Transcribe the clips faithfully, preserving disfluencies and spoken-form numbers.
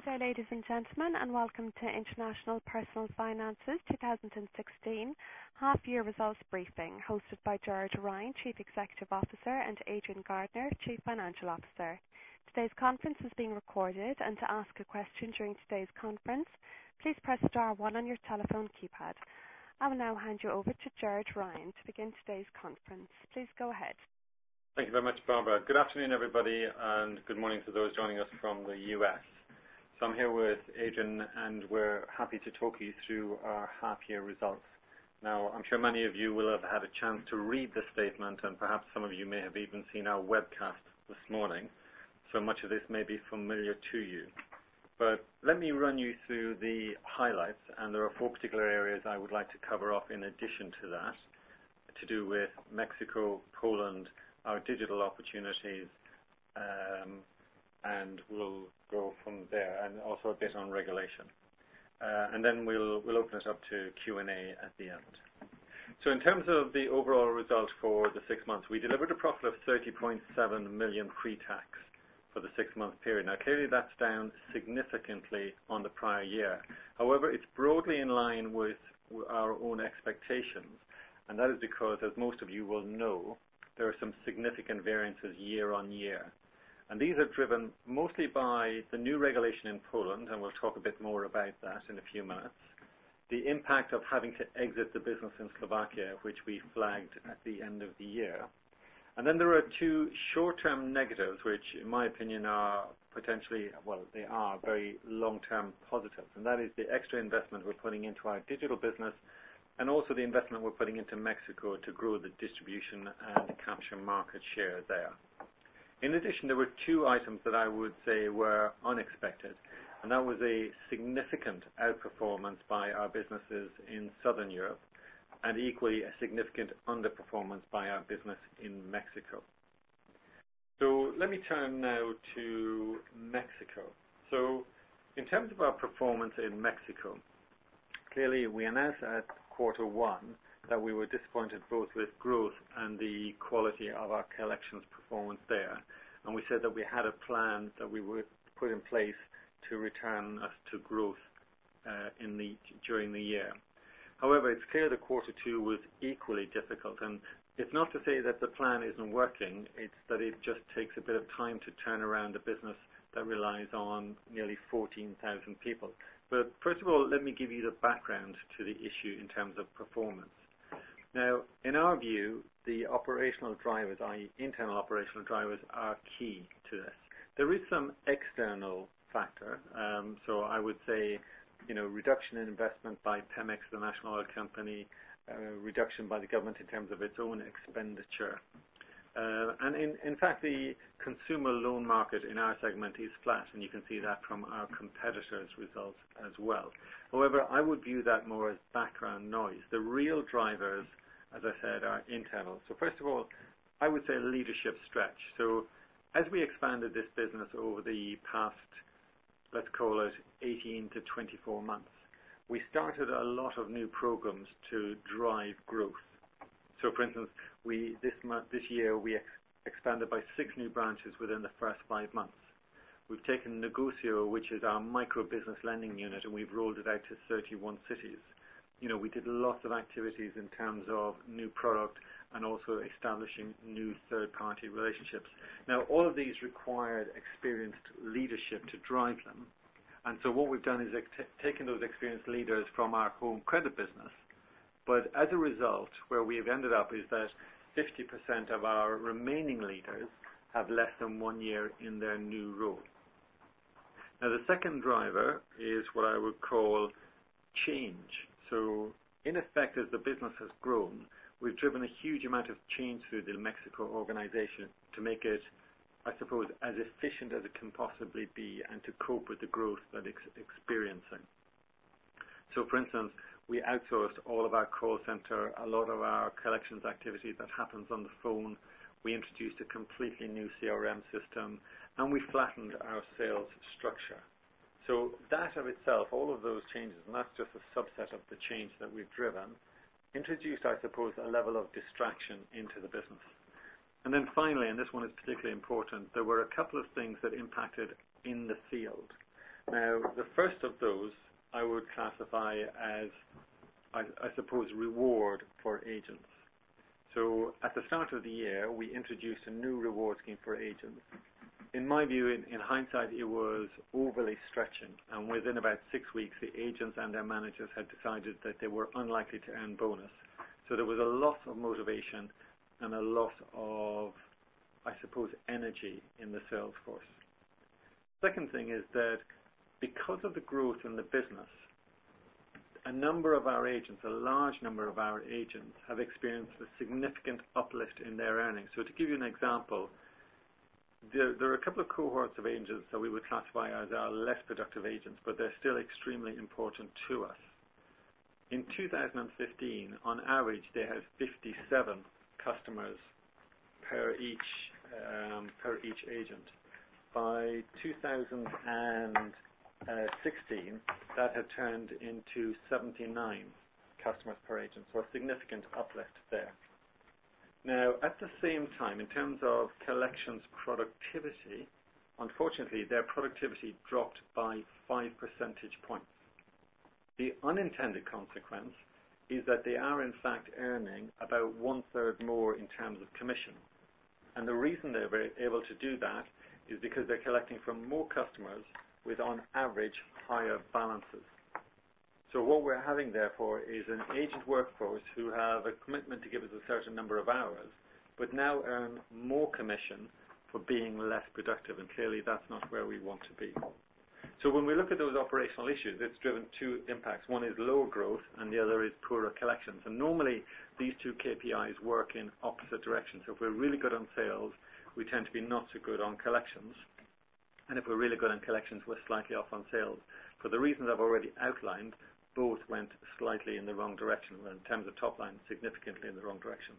day, ladies and gentlemen, and welcome to International Personal Finance's two thousand sixteen half-year results briefing, hosted by George Ryan, Chief Executive Officer, and Adrian Gardner, Chief Financial Officer. Today's conference is being recorded, and to ask a question during today's conference, please press star one on your telephone keypad. I will now hand you over to George Ryan to begin today's conference. Please go ahead. Thank you very much, Barbara. Good afternoon, everybody, and good morning to those joining us from the U S. So I'm here with Adrian, and we're happy to talk you through our half-year results. Now, I'm sure many of you will have had a chance to read the statement, and perhaps some of you may have even seen our webcast this morning, so much of this may be familiar to you. But let me run you through the highlights, and there are four particular areas I would like to cover off in addition to that, to do with Mexico, Poland, our digital opportunities, um, and we'll go from there, and also a bit on regulation. Uh, and then we'll, we'll open it up to Q and A at the end. So in terms of the overall result for the six months, we delivered a profit of thirty point seven million pre-tax for the six-month period. Now, clearly that's down significantly on the prior year. However, it's broadly in line with our own expectations, and that is because, as most of you will know, there are some significant variances year on year. And these are driven mostly by the new regulation in Poland, and we'll talk a bit more about that in a few minutes, the impact of having to exit the business in Slovakia, which we flagged at the end of the year. And then there are two short-term negatives, which in my opinion are potentially, well, they are very long-term positives, and that is the extra investment we're putting into our digital business, and also the investment we're putting into Mexico to grow the distribution and capture market share there. In addition, there were two items that I would say were unexpected, and that was a significant outperformance by our businesses in Southern Europe, and equally a significant underperformance by our business in Mexico. So let me turn now to Mexico. So in terms of our performance in Mexico, clearly we announced at quarter one that we were disappointed both with growth and the quality of our collections performance there. And we said that we had a plan that we would put in place to return us to growth uh, in the, during the year. However, it's clear that quarter two was equally difficult. And it's not to say that the plan isn't working, it's that it just takes a bit of time to turn around a business that relies on nearly fourteen thousand people. But first of all, let me give you the background to the issue in terms of performance. Now, in our view, the operational drivers, that is internal operational drivers, are key to this. There is some external factor, um, so I would say, you know, reduction in investment by Pemex, the national oil company, uh, reduction by the government in terms of its own expenditure. Uh, and in, in fact, the consumer loan market in our segment is flat, and you can see that from our competitors' results as well. However, I would view that more as background noise. The real drivers, as I said, are internal. So first of all, I would say leadership stretch. So as we expanded this business over the past, let's call it eighteen to twenty-four months, we started a lot of new programs to drive growth. So for instance, we this month, this year we ex expanded by six new branches within the first five months. We've taken Negocio, which is our micro-business lending unit, and we've rolled it out to thirty-one cities. You know, we did lots of activities in terms of new product and also establishing new third-party relationships. Now, all of these required experienced leadership to drive them. And so what we've done is taken those experienced leaders from our home credit business. But as a result, where we've ended up is that fifty percent of our remaining leaders have less than one year in their new role. Now, the second driver is what I would call change. So, in effect, as the business has grown, we've driven a huge amount of change through the Mexico organization to make it, I suppose, as efficient as it can possibly be and to cope with the growth that it's experiencing. So, for instance, we outsourced all of our call center, a lot of our collections activity that happens on the phone. We introduced a completely new C R M system, and we flattened our sales structure. So that of itself, all of those changes, and that's just a subset of the change that we've driven, introduced, I suppose, a level of distraction into the business. And then finally, and this one is particularly important, there were a couple of things that impacted in the field. Now, the first of those I would classify as, I, I suppose, reward for agents. So at the start of the year, we introduced a new reward scheme for agents. In my view, in, in hindsight, it was overly stretching, and within about six weeks, the agents and their managers had decided that they were unlikely to earn bonus. So there was a loss of motivation and a loss of, I suppose, energy in the sales force. Second thing is that because of the growth in the business, a number of our agents, a large number of our agents, have experienced a significant uplift in their earnings. So to give you an example, there, there are a couple of cohorts of agents that we would classify as our less productive agents, but they're still extremely important to us. In two thousand fifteen, on average, they had fifty-seven customers per each um, per each agent. By two thousand sixteen, that had turned into seventy-nine customers per agent, so a significant uplift there. Now, at the same time, in terms of collections productivity, unfortunately, their productivity dropped by five percentage points. The unintended consequence is that they are, in fact, earning about one-third more in terms of commission. And the reason they're able to do that is because they're collecting from more customers with, on average, higher balances. So what we're having, therefore, is an agent workforce who have a commitment to give us a certain number of hours, but now earn more commission for being less productive, and clearly that's not where we want to be. So when we look at those operational issues, it's driven two impacts. One is lower growth, and the other is poorer collections. And normally, these two K P Is work in opposite directions. So if we're really good on sales, we tend to be not so good on collections. And if we're really good on collections, we're slightly off on sales. For the reasons I've already outlined, both went slightly in the wrong direction, in terms of top line, significantly in the wrong direction.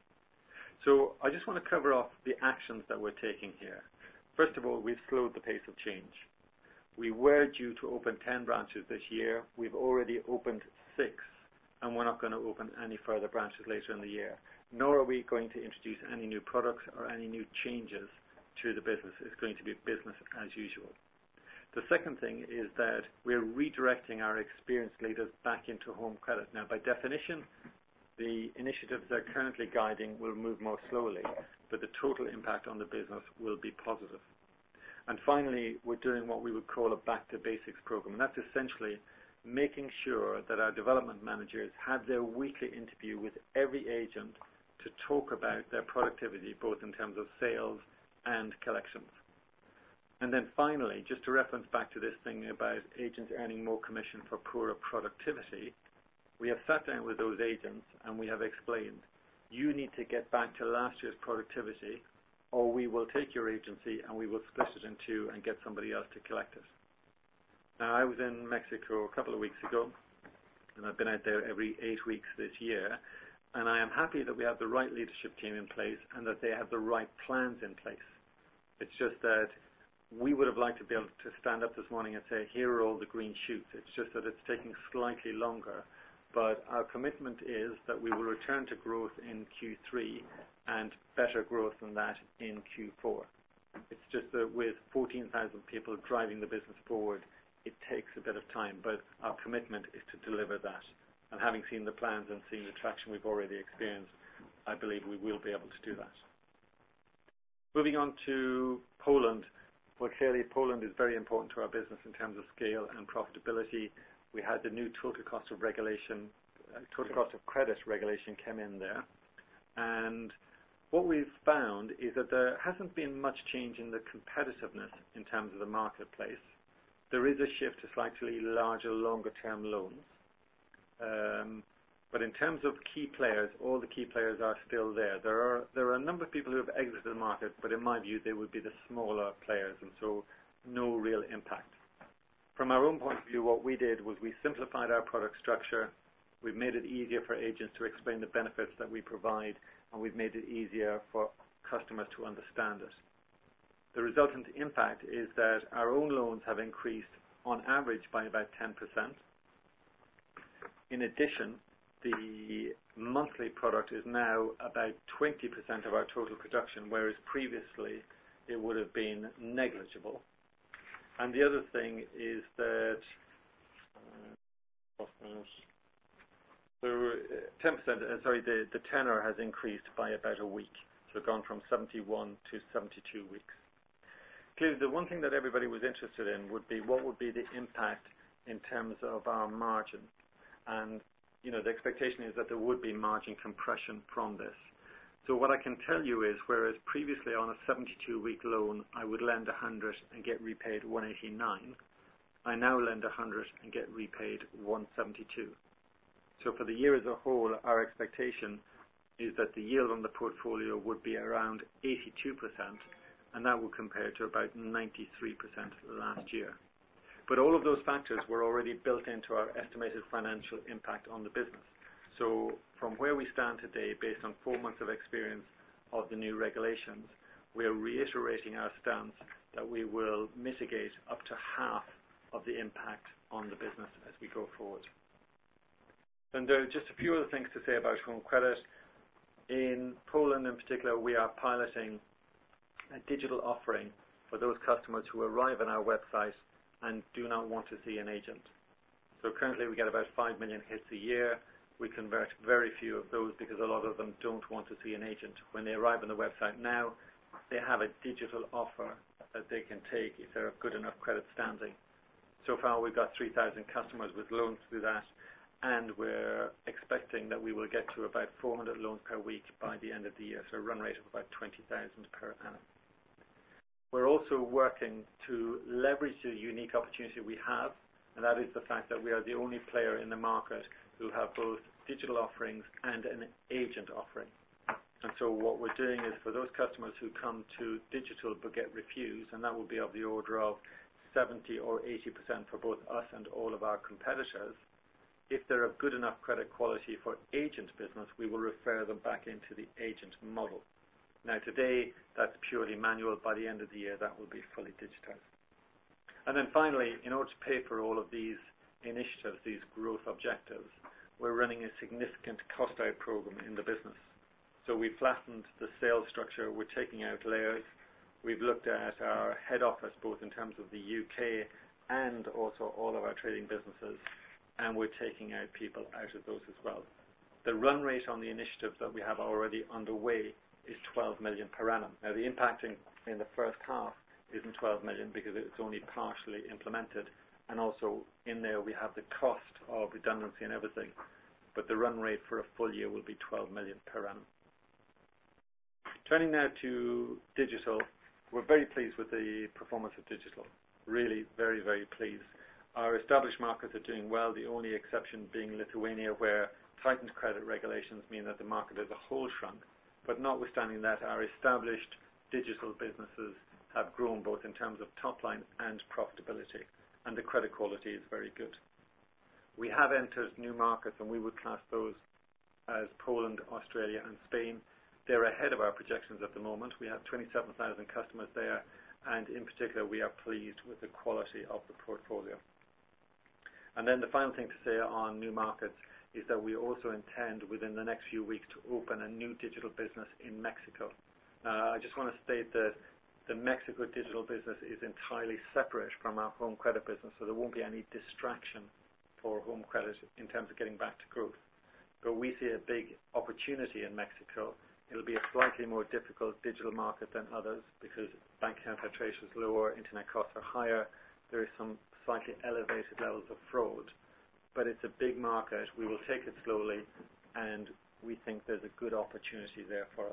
So I just want to cover off the actions that we're taking here. First of all, we've slowed the pace of change. We were due to open ten branches this year. We've already opened six, and we're not going to open any further branches later in the year. Nor are we going to introduce any new products or any new changes to the business. It's going to be business as usual. The second thing is that we're redirecting our experienced leaders back into home credit. Now, by definition, the initiatives they're currently guiding will move more slowly, but the total impact on the business will be positive. And finally, we're doing what we would call a back to basics program. And that's essentially making sure that our development managers have their weekly interview with every agent to talk about their productivity, both in terms of sales and collections. And then finally, just to reference back to this thing about agents earning more commission for poorer productivity, we have sat down with those agents and we have explained, you need to get back to last year's productivity, or we will take your agency and we will split it in two and get somebody else to collect it. Now, I was in Mexico a couple of weeks ago, and I've been out there every eight weeks this year, and I am happy that we have the right leadership team in place and that they have the right plans in place. It's just that we would have liked to be able to stand up this morning and say, here are all the green shoots. It's just that it's taking slightly longer. But our commitment is that we will return to growth in Q three and better growth than that in Q four. It's just that with fourteen thousand people driving the business forward, it takes a bit of time, but our commitment is to deliver that. And having seen the plans and seen the traction we've already experienced, I believe we will be able to do that. Moving on to Poland. Well, clearly Poland is very important to our business in terms of scale and profitability. We had the new total cost of regulation, uh, total cost of credit regulation came in there. And what we've found is that there hasn't been much change in the competitiveness in terms of the marketplace. There is a shift to slightly larger, longer-term loans. Um, but in terms of key players, all the key players are still there. There are, there are a number of people who have exited the market, but in my view, they would be the smaller players, and so no real impact. From our own point of view, what we did was we simplified our product structure. We've made it easier for agents to explain the benefits that we provide, and we've made it easier for customers to understand it. The resultant impact is that our own loans have increased on average by about ten percent. In addition, the monthly product is now about twenty percent of our total production, whereas previously it would have been negligible. And the other thing is that So uh, ten percent, uh, sorry, the, the tenor has increased by about a week. So gone from seventy-one to seventy-two weeks. Clearly, the one thing that everybody was interested in would be what would be the impact in terms of our margin. And, you know, the expectation is that there would be margin compression from this. So what I can tell you is, whereas previously on a seventy-two week loan, I would lend one hundred and get repaid one eighty-nine, I now lend one hundred and get repaid one seventy-two. So for the year as a whole, our expectation is that the yield on the portfolio would be around eighty-two percent, and that would compare to about ninety-three percent last year. But all of those factors were already built into our estimated financial impact on the business. So from where we stand today, based on four months of experience of the new regulations, we are reiterating our stance that we will mitigate up to half of the impact on the business as we go forward. And there are just a few other things to say about home credit. In Poland in particular, we are piloting a digital offering for those customers who arrive on our website and do not want to see an agent. So currently we get about five million hits a year. We convert very few of those because a lot of them don't want to see an agent. When they arrive on the website now, they have a digital offer that they can take if they're of good enough credit standing. So far we've got three thousand customers with loans through that, and we're expecting that we will get to about four hundred loans per week by the end of the year, so a run rate of about twenty thousand per annum. We're also working to leverage the unique opportunity we have, and that is the fact that we are the only player in the market who have both digital offerings and an agent offering. And so what we're doing is, for those customers who come to digital but get refused, and that will be of the order of seventy or eighty percent for both us and all of our competitors, if they're of good enough credit quality for agent business, we will refer them back into the agent model. Now today, that's purely manual. By the end of the year, that will be fully digitized. And then finally, in order to pay for all of these initiatives, these growth objectives, we're running a significant cost-out program in the business. So we've flattened the sales structure. We're taking out layers. We've looked at our head office, both in terms of the U K and also all of our trading businesses, and we're taking out people out of those as well. The run rate on the initiatives that we have already underway is twelve million per annum. Now the impact in, in the first half isn't twelve million because it's only partially implemented, and also in there we have the cost of redundancy and everything, but the run rate for a full year will be twelve million per annum. Turning now to digital, we're very pleased with the performance of digital. Really very, very pleased. Our established markets are doing well, the only exception being Lithuania, where tightened credit regulations mean that the market as a whole shrunk. But notwithstanding that, our established digital businesses have grown both in terms of top line and profitability, and the credit quality is very good. We have entered new markets, and we would class those as Poland, Australia and Spain. They're ahead of our projections at the moment. We have twenty-seven thousand customers there, and in particular we are pleased with the quality of the portfolio. And then the final thing to say on new markets is that we also intend within the next few weeks to open a new digital business in Mexico. Uh, I just want to state that the Mexico digital business is entirely separate from our home credit business, so there won't be any distraction for home credit in terms of getting back to growth. But we see a big opportunity in Mexico. It'll be a slightly more difficult digital market than others because bank account penetration is lower, internet costs are higher, there is some slightly elevated levels of fraud. But it's a big market. We will take it slowly, and we think there's a good opportunity there for us.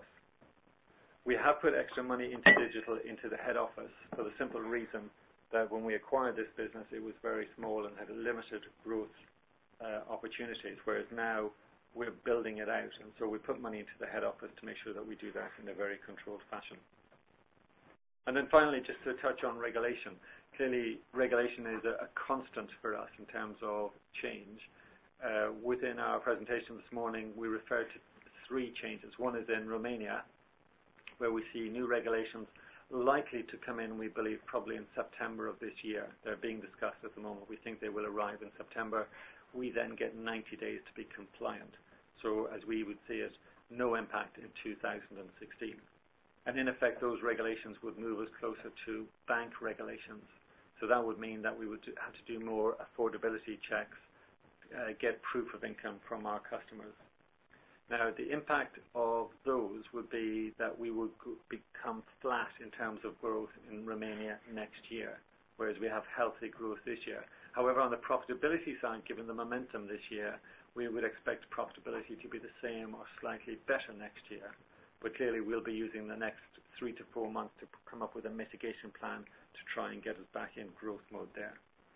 We have put extra money into digital, into the head office, for the simple reason that when we acquired this business, it was very small and had limited growth uh, opportunities, whereas now we're building it out, and so we put money into the head office to make sure that we do that in a very controlled fashion. And then finally, just to touch on regulation. Clearly, regulation is a, a constant for us in terms of change. Uh, within our presentation this morning, we referred to three changes. One is in Romania, where we see new regulations likely to come in, we believe, probably in September of this year. They're being discussed at the moment. We think they will arrive in September. We then get ninety days to be compliant. So as we would see it, no impact in two thousand sixteen. And in effect, those regulations would move us closer to bank regulations. So that would mean that we would have to do more affordability checks, uh, get proof of income from our customers. Now, the impact of those would be that we would become flat in terms of growth in Romania next year, whereas we have healthy growth this year. However, on the profitability side, given the momentum this year, we would expect profitability to be the same or slightly better next year. But clearly, we'll be using the next three to four months to come up with a mitigation plan to try and get us back in growth mode there.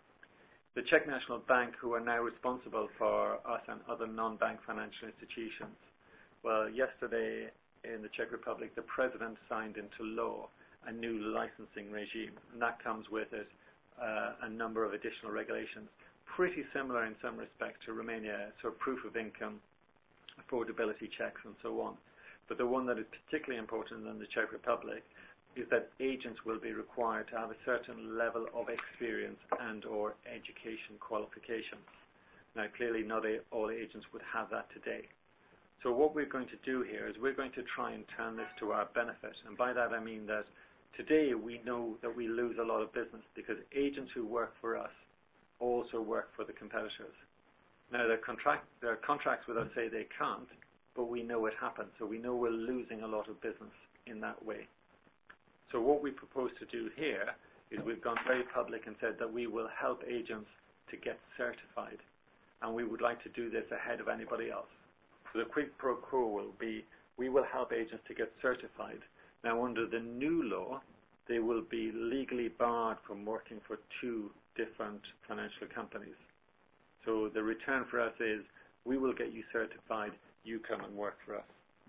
The Czech National Bank, who are now responsible for us and other non-bank financial institutions, well, yesterday in the Czech Republic, the President signed into law a new licensing regime, and that comes with it uh, a number of additional regulations, pretty similar in some respect to Romania, so proof of income, affordability checks, and so on. But the one that is particularly important in the Czech Republic is that agents will be required to have a certain level of experience and or education qualifications. Now, clearly not all agents would have that today. So what we're going to do here is we're going to try and turn this to our benefit. And by that I mean that today we know that we lose a lot of business because agents who work for us also work for the competitors. Now, their, contract, their contracts with us say they can't, but we know it happens. So we know we're losing a lot of business in that way. So what we propose to do here is we've gone very public and said that we will help agents to get certified, and we would like to do this ahead of anybody else. So the quid pro quo will be we will help agents to get certified. Now, under the new law, they will be legally barred from working for two different financial companies. So the return for us is we will get you certified, you come and work for us.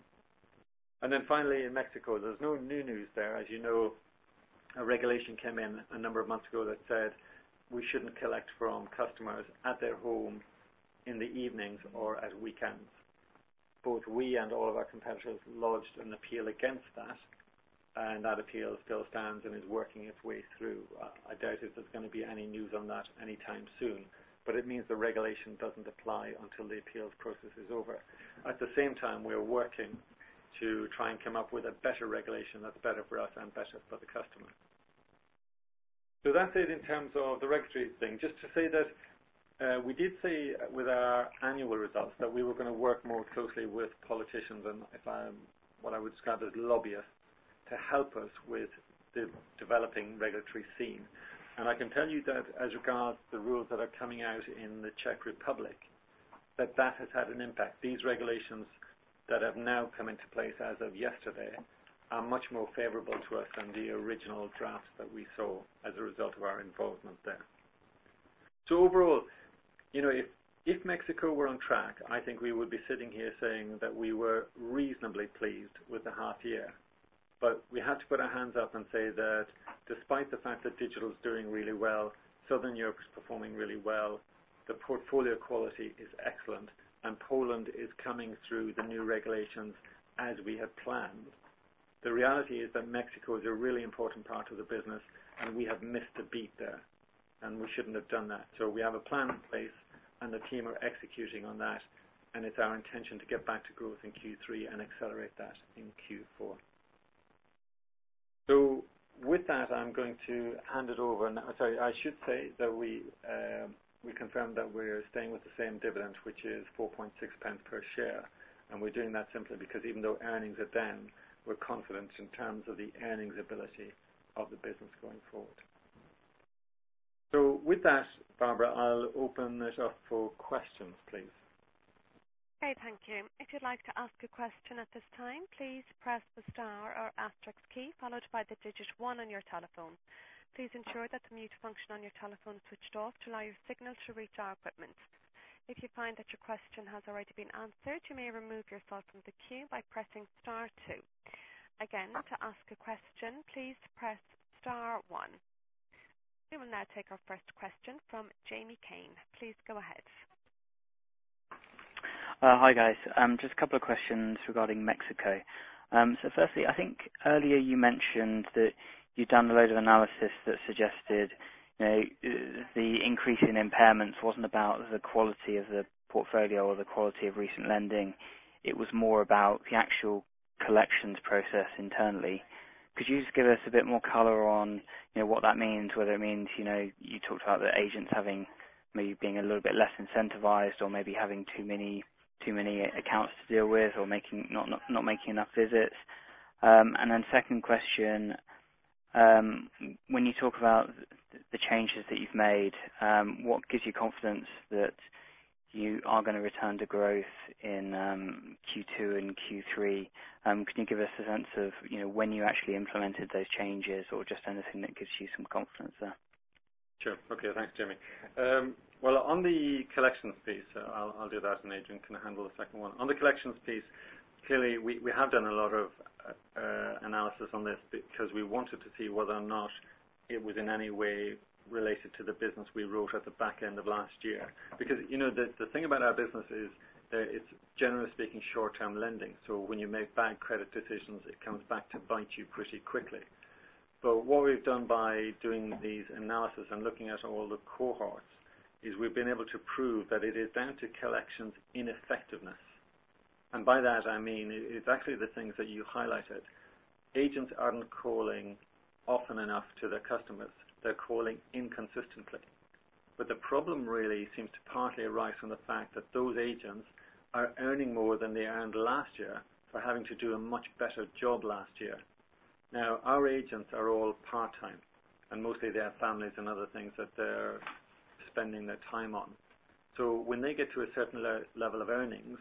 And then finally, in Mexico, there's no new news there. As you know, a regulation came in a number of months ago that said we shouldn't collect from customers at their home in the evenings or at weekends. Both we and all of our competitors lodged an appeal against that, and that appeal still stands and is working its way through. Uh, I doubt if there's going to be any news on that anytime soon, but it means the regulation doesn't apply until the appeals process is over. At the same time, we're working to try and come up with a better regulation that's better for us and better for the customer. So that's it in terms of the regulatory thing. Just to say that uh, we did say with our annual results that we were going to work more closely with politicians and if I'm, what I would describe as lobbyists to help us with the developing regulatory scene. And I can tell you that as regards the rules that are coming out in the Czech Republic, that that has had an impact. These regulations that have now come into place as of yesterday are much more favorable to us than the original drafts that we saw as a result of our involvement there. So overall, you know, if, if Mexico were on track, I think we would be sitting here saying that we were reasonably pleased with the half year. But we had to put our hands up and say that despite the fact that digital is doing really well, Southern Europe is performing really well, the portfolio quality is excellent, and Poland is coming through the new regulations as we had planned. The reality is that Mexico is a really important part of the business, and we have missed a beat there, and we shouldn't have done that. So we have a plan in place, and the team are executing on that, and it's our intention to get back to growth in Q three and accelerate that in Q four. So with that, I'm going to hand it over. Now, sorry, I should say that we um, we confirmed that we're staying with the same dividend, which is four point six pence per share, and we're doing that simply because even though earnings are down, we're confident in terms of the earnings ability of the business going forward. So with that, Barbara, I'll open it up for questions, please. Okay, thank you. If you'd like to ask a question at this time, please press the star or asterisk key followed by the digit one on your telephone. Please ensure that the mute function on your telephone is switched off to allow your signal to reach our equipment. If you find that your question has already been answered, you may remove yourself from the queue by pressing star two. Again, to ask a question, please press star one. We will now take our first question from Jamie Kane. Please go ahead. Uh, hi guys, um, just a couple of questions regarding Mexico. Um, so firstly, I think earlier you mentioned that you'd done a load of analysis that suggested, you know, the increase in impairments wasn't about the quality of the portfolio or the quality of recent lending. It was more about the actual collections process internally. Could you just give us a bit more color on, you know, what that means, whether it means, you know, you talked about the agents having maybe being a little bit less incentivized, or maybe having too many too many accounts to deal with, or making not not, not making enough visits? Um, and then second question, um, when you talk about the changes that you've made, um, what gives you confidence that you are going to return to growth in um, Q two and Q three? Um, can you give us a sense of, you know, when you actually implemented those changes, or just anything that gives you some confidence there? Sure. Okay. Thanks, Jamie. Um, well, on the collections piece, uh, I'll, I'll do that, and Adrian can handle the second one. On the collections piece, clearly we, we have done a lot of uh, analysis on this because we wanted to see whether or not it was in any way related to the business we wrote at the back end of last year. Because, you know, the, the thing about our business is that it's, generally speaking, short-term lending. So when you make bad credit decisions, it comes back to bite you pretty quickly. But what we've done by doing these analysis and looking at all the cohorts is we've been able to prove that it is down to collections ineffectiveness. And by that I mean it's actually the things that you highlighted. Agents aren't calling often enough to their customers. They're calling inconsistently. But the problem really seems to partly arise from the fact that those agents are earning more than they earned last year for having to do a much better job last year. Now, our agents are all part-time, and mostly they have families and other things that they're spending their time on. So when they get to a certain le level of earnings,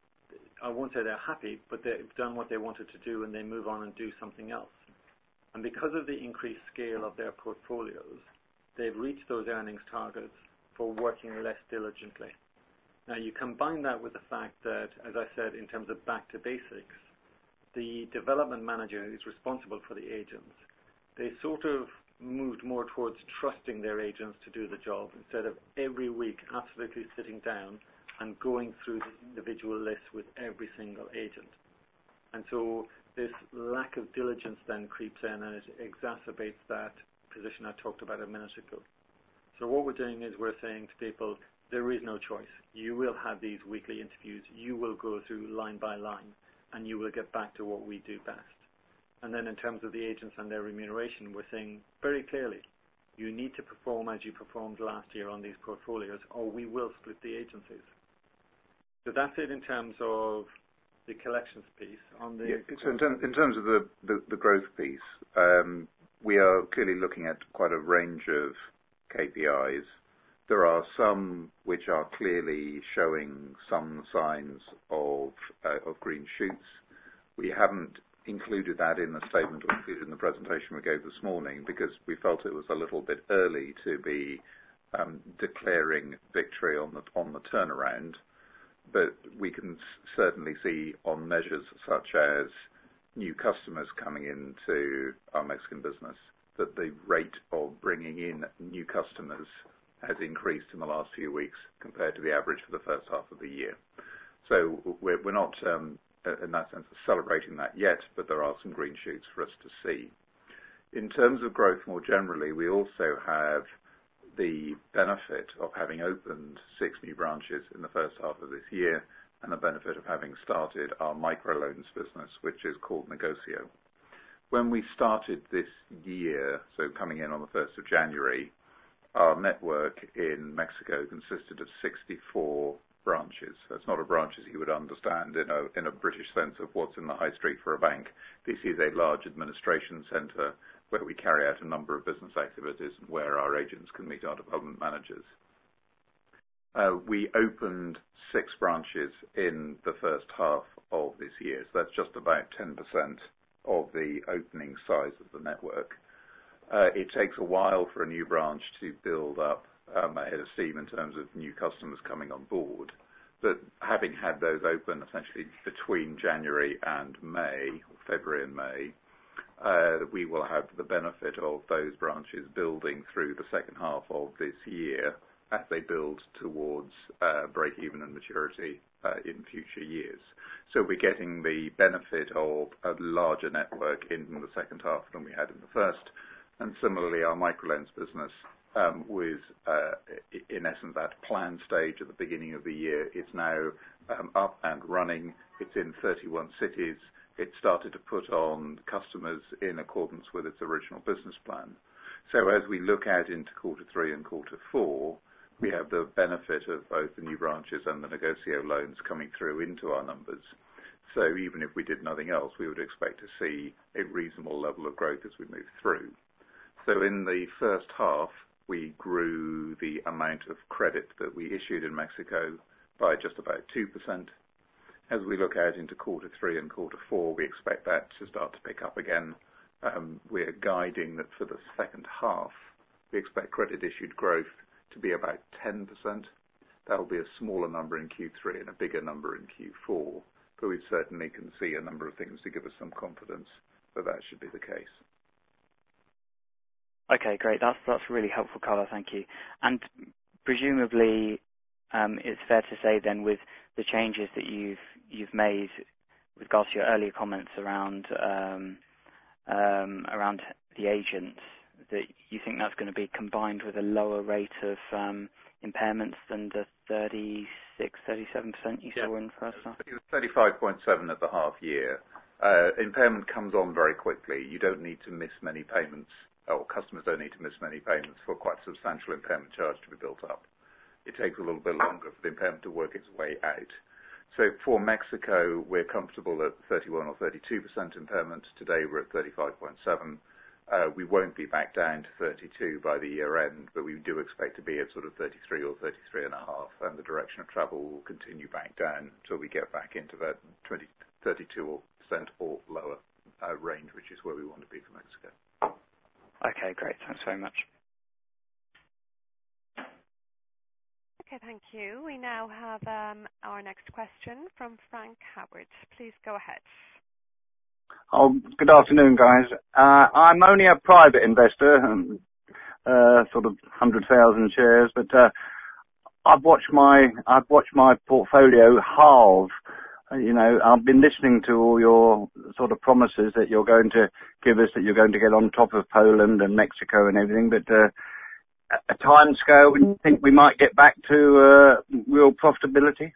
I won't say they're happy, but they've done what they wanted to do and they move on and do something else. And because of the increased scale of their portfolios, they've reached those earnings targets for working less diligently. Now, you combine that with the fact that, as I said, in terms of back to basics, the development manager who's responsible for the agents, they sort of moved more towards trusting their agents to do the job instead of every week absolutely sitting down and going through the individual lists with every single agent. And so this lack of diligence then creeps in, and it exacerbates that position I talked about a minute ago. So what we're doing is we're saying to people, there is no choice. You will have these weekly interviews. You will go through line by line, and you will get back to what we do best. And then in terms of the agents and their remuneration, we're saying very clearly, you need to perform as you performed last year on these portfolios, or we will split the agencies. So that's it in terms of the collections piece. On the yeah, so in, term, in terms of the, the, the growth piece, um, we are clearly looking at quite a range of K P Is. There are some which are clearly showing some signs of, uh, of green shoots. We haven't included that in the statement or included in the presentation we gave this morning because we felt it was a little bit early to be um, declaring victory on the, on the turnaround. But we can certainly see on measures such as new customers coming into our Mexican business that the rate of bringing in new customers has increased in the last few weeks compared to the average for the first half of the year. So we're, we're not, um, in that sense, celebrating that yet, but there are some green shoots for us to see. In terms of growth more generally, we also have the benefit of having opened six new branches in the first half of this year and the benefit of having started our microloans business, which is called Negocio. When we started this year, so coming in on the first of January, our network in Mexico consisted of sixty-four branches. That's not a branch as you would understand in a, in a British sense of what's in the high street for a bank. This is a large administration centre where we carry out a number of business activities and where our agents can meet our development managers. Uh, we opened six branches in the first half of this year, so that's just about ten percent of the opening size of the network. Uh, it takes a while for a new branch to build up um, a head of steam in terms of new customers coming on board, but having had those open essentially between January and May, or February and May, Uh, we will have the benefit of those branches building through the second half of this year as they build towards uh, break-even and maturity uh, in future years. So we're getting the benefit of a larger network in the second half than we had in the first. And similarly, our microloans business um, was, uh, in essence, at plan stage at the beginning of the year. It's now um, up and running. It's in thirty-one cities. It started to put on customers in accordance with its original business plan. So as we look out into quarter three and quarter four, we have the benefit of both the new branches and the Negosio loans coming through into our numbers. So even if we did nothing else, we would expect to see a reasonable level of growth as we move through. So in the first half, we grew the amount of credit that we issued in Mexico by just about two percent. As we look out into quarter three and quarter four, we expect that to start to pick up again. Um, we're guiding that for the second half, we expect credit issued growth to be about ten percent. That will be a smaller number in Q three and a bigger number in Q four, but we certainly can see a number of things to give us some confidence that that should be the case. Okay, great. That's that's really helpful colour, thank you. And presumably, um, it's fair to say then, with the changes that you've you've made with regards to your earlier comments around um, um, around the agents, that you think that's going to be combined with a lower rate of um, impairments than the thirty-six, thirty-seven percent you yeah. saw in the first half? It was thirty-five point seven at the half year. Uh, impairment comes on very quickly. You don't need to miss many payments, or customers don't need to miss many payments for quite a substantial impairment charge to be built up. It takes a little bit longer for the impairment to work its way out. So for Mexico, we're comfortable at thirty-one or thirty-two percent impairment. Today we're at thirty-five point seven. Uh, we won't be back down to thirty-two by the year end, but we do expect to be at sort of thirty-three or thirty-three and a half, and the direction of travel will continue back down until we get back into that twenty, thirty-two percent or lower uh, range, which is where we want to be for Mexico. Okay, great. Thanks very much. Okay, thank you. We now have um, our next question from Frank Howard. Please go ahead. Oh, good afternoon, guys. Uh, I'm only a private investor, um, uh, sort of one hundred thousand shares, but uh, I've watched my I've watched my portfolio halve. Uh, you know, I've been listening to all your sort of promises that you're going to give us, that you're going to get on top of Poland and Mexico and everything, but uh, a time scale, when you think we might get back to uh, real profitability?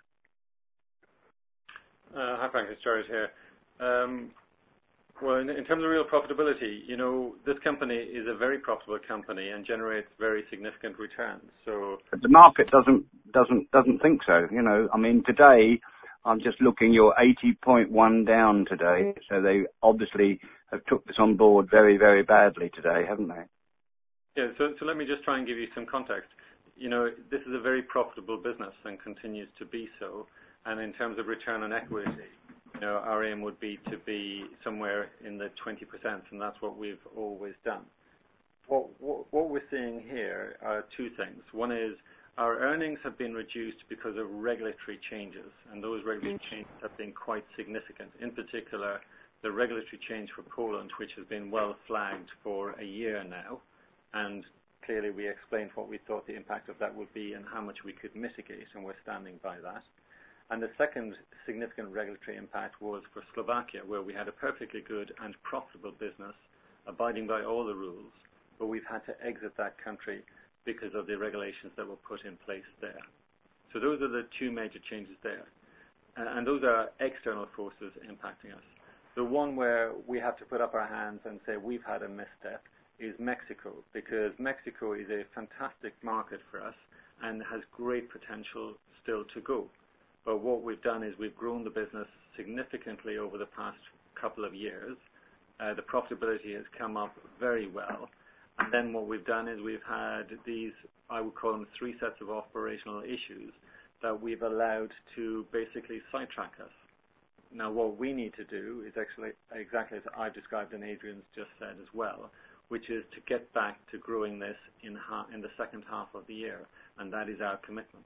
Uh, hi, Frank. It's Jared here. Um, Well, in, in terms of real profitability, you know, this company is a very profitable company and generates very significant returns. So But the market doesn't doesn't doesn't think so. You know, I mean, today I'm just looking. You're eighty point one down today, so they obviously have took this on board very very badly today, haven't they? yeah, so so let me just try and give you some context. You know, this is a very profitable business and continues to be so. And in terms of return on equity, you know, our aim would be to be somewhere in the twenty percent, and that's what we've always done. What, what, what we're seeing here are two things. One is our earnings have been reduced because of regulatory changes, and those regulatory changes have been quite significant. In particular, the regulatory change for Poland, which has been well flagged for a year now, and clearly we explained what we thought the impact of that would be and how much we could mitigate, and we're standing by that. And the second significant regulatory impact was for Slovakia, where we had a perfectly good and profitable business, abiding by all the rules, but we've had to exit that country because of the regulations that were put in place there. So those are the two major changes there. And those are external forces impacting us. The one where we have to put up our hands and say we've had a misstep is Mexico, because Mexico is a fantastic market for us and has great potential still to go. But what we've done is we've grown the business significantly over the past couple of years. Uh, the profitability has come up very well. And then what we've done is we've had these, I would call them three sets of operational issues that we've allowed to basically sidetrack us. Now what we need to do is actually exactly as I've described and Adrian's just said as well, which is to get back to growing this in, ha- in the second half of the year. And that is our commitment.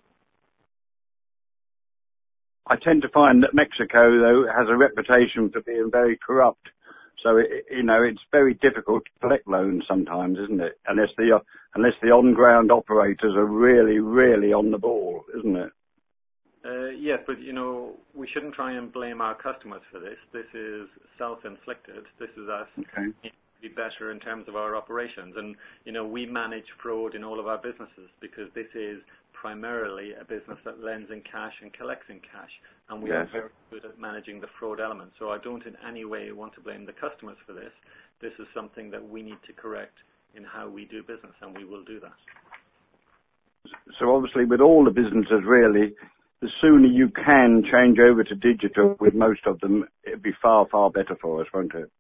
I tend to find that Mexico, though, has a reputation for being very corrupt. So, it, you know, it's very difficult to collect loans sometimes, isn't it? Unless the, uh, unless the on-ground operators are really, really on the ball, isn't it? Uh, yes, but, you know, we shouldn't try and blame our customers for this. This is self-inflicted. This is us okay. needing to be better in terms of our operations. And, you know, we manage fraud in all of our businesses because this is primarily a business that lends in cash and collects in cash, and we yes. are very good at managing the fraud element. So I don't in any way want to blame the customers for this. This is something that we need to correct in how we do business, and we will do that. so obviously with all the businesses really, the sooner you can change over to digital with most of them, it'd be far, far better for us, won't it?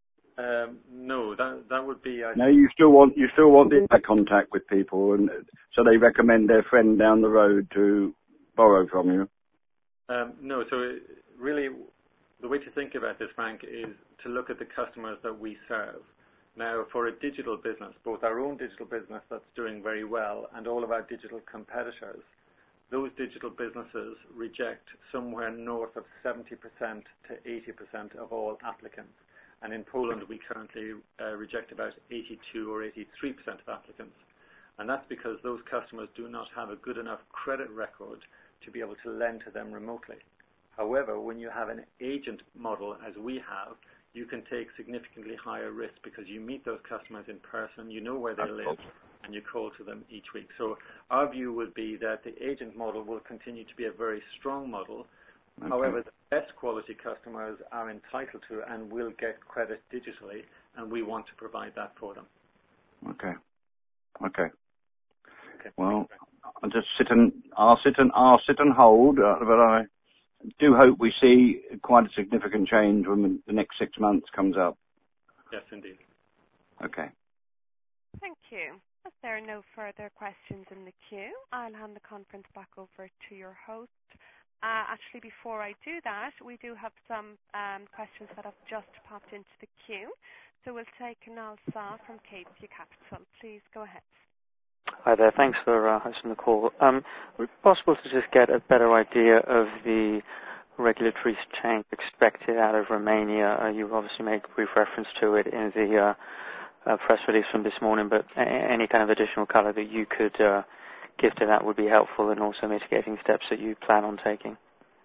Um, no, that that would be. I no, you still want you still want the eye contact with people, and so they recommend their friend down the road to borrow from you. Um, no, so it, really, the way to think about this, Frank, is to look at the customers that we serve. Now, for a digital business, both our own digital business that's doing very well and all of our digital competitors, those digital businesses reject somewhere north of seventy percent to eighty percent of all applicants. And in Poland, we currently uh, reject about eighty-two or eighty-three percent of applicants. And that's because those customers do not have a good enough credit record to be able to lend to them remotely. However, when you have an agent model, as we have, you can take significantly higher risk because you meet those customers in person, you know where they live, and you call to them each week. So our view would be that the agent model will continue to be a very strong model. Okay. However, the best quality customers are entitled to and will get credit digitally, and we want to provide that for them. Okay. Okay. Okay. Well, I'll just sit and I'll sit and I'll sit and hold, uh, but I do hope we see quite a significant change when the next six months comes up. Yes, indeed. Okay. Thank you. If there are no further questions in the queue, I'll hand the conference back over to your host. Uh, actually, before I do that, we do have some um, questions that have just popped into the queue. So we'll take Kunal Shah from Cape View Capital. Please go ahead. Hi there. Thanks for uh, hosting the call. Um, would it be possible to just get a better idea of the regulatory change expected out of Romania? Uh, you obviously made brief reference to it in the uh, uh, press release from this morning, but a- any kind of additional color that you could uh, give to that would be helpful, and also mitigating steps that you plan on taking.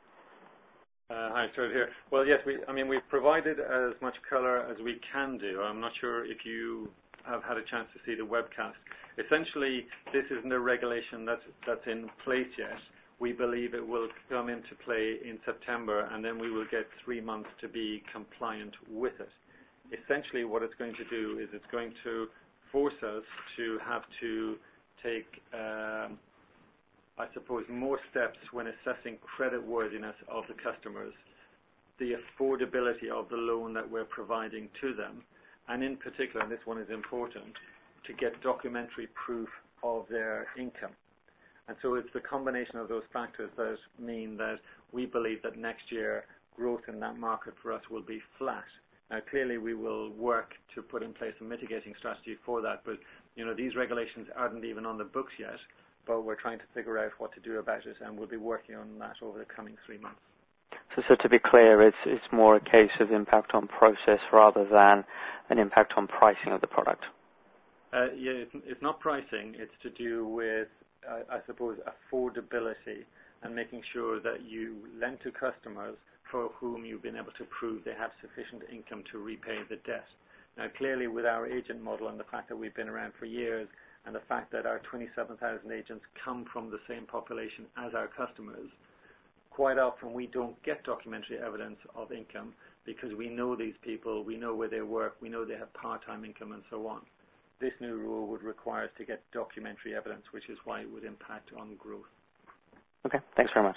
Uh, hi, Stuart here. Well, yes, we, I mean, we've provided as much color as we can do. I'm not sure if you have had a chance to see the webcast. Essentially, this isn't a regulation that's, that's in place yet. We believe it will come into play in September, and then we will get three months to be compliant with it. Essentially, what it's going to do is it's going to force us to have to take, um, I suppose, more steps when assessing creditworthiness of the customers, the affordability of the loan that we're providing to them, and in particular, and this one is important, to get documentary proof of their income. And so it's the combination of those factors that mean that we believe that next year growth in that market for us will be flat. Now, clearly, we will work to put in place a mitigating strategy for that, but you know, these regulations aren't even on the books yet, but we're trying to figure out what to do about it, and we'll be working on that over the coming three months. So, so to be clear, it's it's more a case of impact on process rather than an impact on pricing of the product. Uh, yeah, it's, it's not pricing. It's to do with, uh, I suppose, affordability and making sure that you lend to customers for whom you've been able to prove they have sufficient income to repay the debt. Now, clearly, with our agent model and the fact that we've been around for years and the fact that our twenty-seven thousand agents come from the same population as our customers, quite often we don't get documentary evidence of income because we know these people, we know where they work, we know they have part-time income and so on. This new rule would require us to get documentary evidence, which is why it would impact on growth. Okay, thanks very much.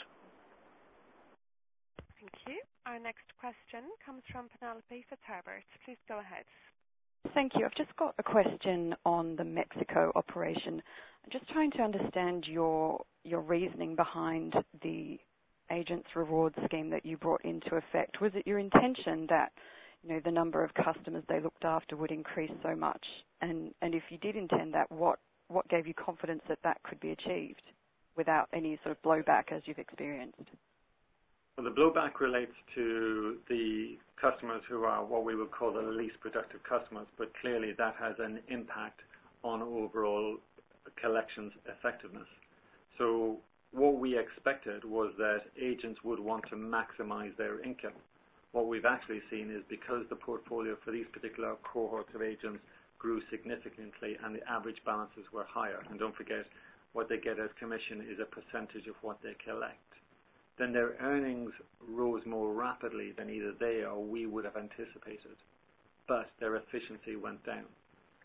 Thank you. Our next question comes from Penelope Fitzherbert. Please go ahead. Thank you. I've just got a question on the Mexico operation. I'm just trying to understand your your reasoning behind the agents reward scheme that you brought into effect. Was it your intention that, you know, the number of customers they looked after would increase so much? And and if you did intend that, what what gave you confidence that that could be achieved without any sort of blowback as you've experienced? Well, the blowback relates to the customers who are what we would call the least productive customers, but clearly that has an impact on overall collections effectiveness. So what we expected was that agents would want to maximize their income. What we've actually seen is because the portfolio for these particular cohorts of agents grew significantly and the average balances were higher, and don't forget, what they get as commission is a percentage of what they collect, then their earnings rose more rapidly than either they or we would have anticipated, but their efficiency went down.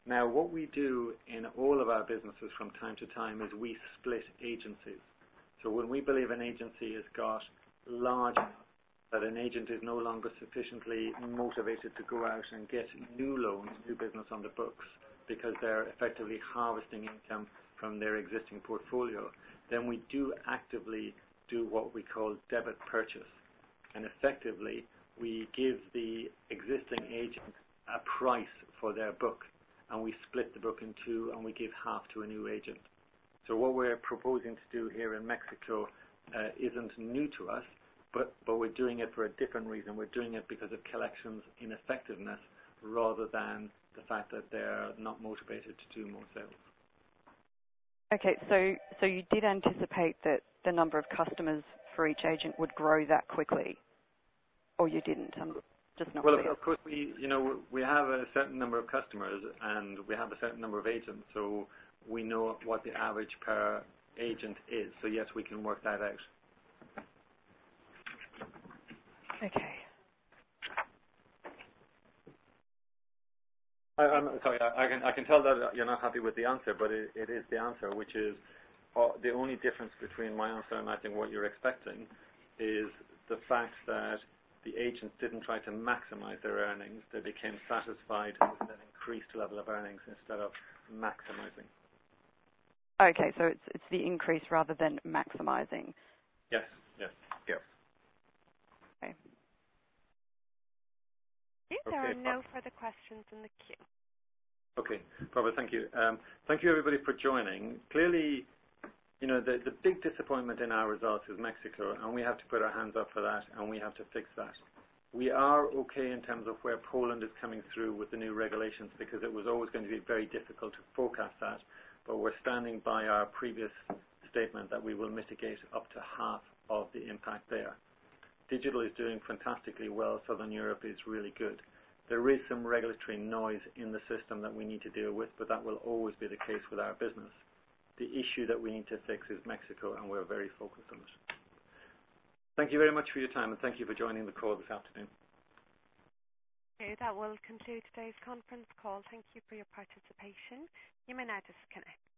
Now, what we do in all of our businesses from time to time is we split agencies. So when we believe an agency has got large enough that an agent is no longer sufficiently motivated to go out and get new loans, new business on the books, because they're effectively harvesting income from their existing portfolio, then we do actively do what we call debit purchase. And effectively, we give the existing agent a price for their book, and we split the book in two, and we give half to a new agent. So what we're proposing to do here in Mexico uh, isn't new to us, but, but we're doing it for a different reason. We're doing it because of collections ineffectiveness rather than the fact that they're not motivated to do more sales. Okay, so so you did anticipate that the number of customers for each agent would grow that quickly, or you didn't? I'm just not Well, clear. of course, we you know we have a certain number of customers and we have a certain number of agents, so we know what the average per agent is. So yes, we can work that out. Okay. I, I'm sorry, I, I can I can tell that you're not happy with the answer, but it, it is the answer, which is uh, the only difference between my answer and I think what you're expecting is the fact that the agents didn't try to maximize their earnings. They became satisfied with an increased level of earnings instead of maximizing. Okay, so it's it's the increase rather than maximizing. Yes, yes, yes. Okay. There Okay, are no further questions in the queue. Okay, Barbara, thank you. Um, thank you, everybody, for joining. Clearly, you know, the, the big disappointment in our results is Mexico, and we have to put our hands up for that, and we have to fix that. We are okay in terms of where Poland is coming through with the new regulations, because it was always going to be very difficult to forecast that, but we're standing by our previous statement that we will mitigate up to half of the impact there. Digital is doing fantastically well. Southern Europe is really good. There is some regulatory noise in the system that we need to deal with, but that will always be the case with our business. The issue that we need to fix is Mexico, and we're very focused on it. Thank you very much for your time, and thank you for joining the call this afternoon. Okay, that will conclude today's conference call. Thank you for your participation. You may now disconnect.